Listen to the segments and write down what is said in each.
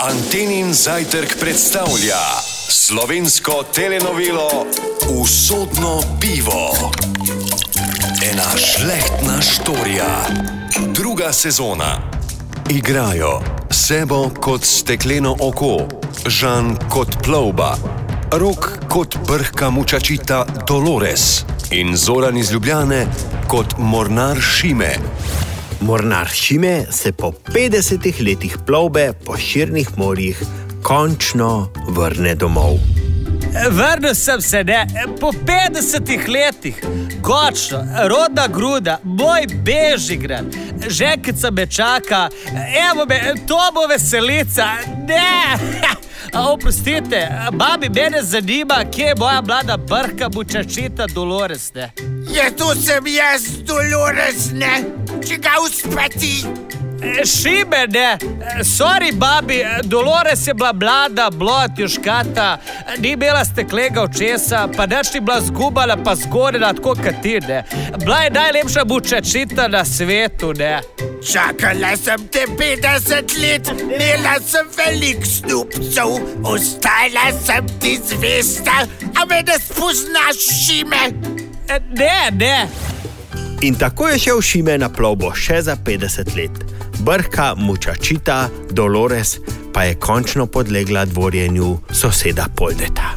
Antenin zajtrk predstavlja slovensko telenovelo Usodno pivo. Ena šlehtna štorija. 2. sezona. Igrajo Sebo kot stekleno oko, Žan kot plovba, Rok kot brhka mučačita Dolores in Zoran iz Ljubljane kot mornar Šime. Mornar Šime se po 50 letih plovbe po širnih morjih končno vrne domov. Vrnil sem se, ne, po 50 letih, končno, rodna gruda, moj Bežigrad, ženkica me čaka, evo me, to bo veselica, ne, oprostite, babi, mene zanima, kje je moja mlada brhka mučačita Dolores, ne. Ja, to sem jaz, Dolores, ne, če ga uspeti. Šime, ne, sorry, babi, Dolores je bila mlada, blond, juškata, ni imela steklega očesa, pa nič ni bila zgubala, pa zgorena, tako kot ti, ne. Bila je najlepša mučačita na svetu, ne. Čakala sem te 50 let, imela sem velik snupcev, ostala sem ti zvesta, a me ne spoznaš, Šime? Ne. In tako je šel Šime na plovbo še za 50 let. Brhka mučačita Dolores pa je končno podlegla dvorjenju soseda Poldeta.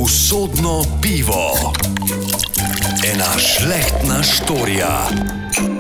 Usodno pivo. Ena šlehtna štorija.